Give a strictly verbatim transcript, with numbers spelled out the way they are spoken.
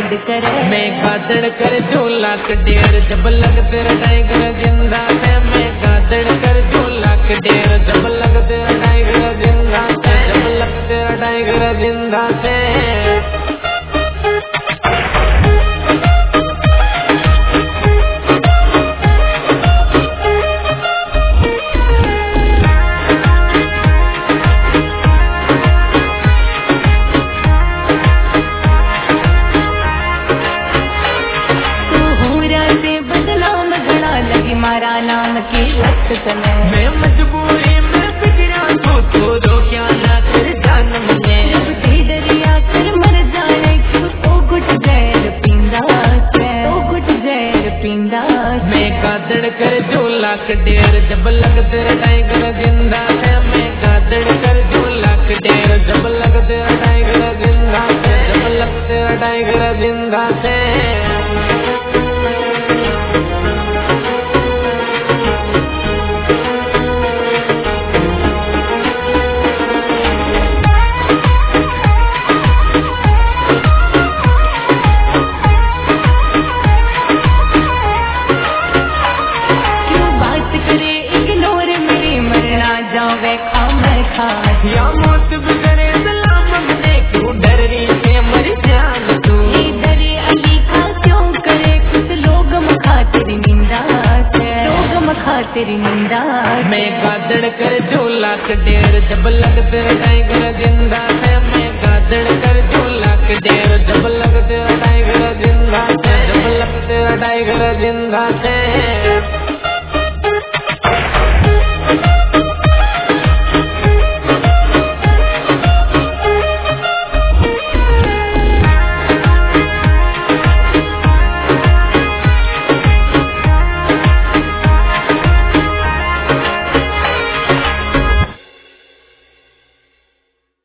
Guide करे। मैं गादड़ कर झोला के डेर जब लग तेरा टाइगर जिंदा से। मैं गादड़ कर झोला के डेर जब लग तेरा टाइगर जिंदा से। जब लग तेरा टाइगर जिंदा से। मारा नाम की लत तने मैं मजबूरी में बिगड़ा तो तो क्या ना कर जान मुझे। दरिया कर मर जाने क्यों तो गुट जैर पींदा से। तो गुट जैर पींदा। मैं गादड़ कर झोला के डेर जब लग तेरा टाइगर जिंदा है। मैं गादड़ कर झोला के डेर जब लग तेरा टाइगर जिंदा है। जब लग तेरा टाइगर जिंदा है। या मौत भी करे सलाम अपने क्यों डर रही है मर जान तू। डरे अली का क्यों करे कुछ लोग मखा तेरी निंदा से। लोग मखा तेरी निंदा। मैं गादड़ कर झोला के डेर जब लग तेरा टाइगर जिंदा है। मैं गादड़ कर झोला के डेर जब लग तेरा टाइगर जिंदा है। जब लग तेरा टाइगर जिंदा है।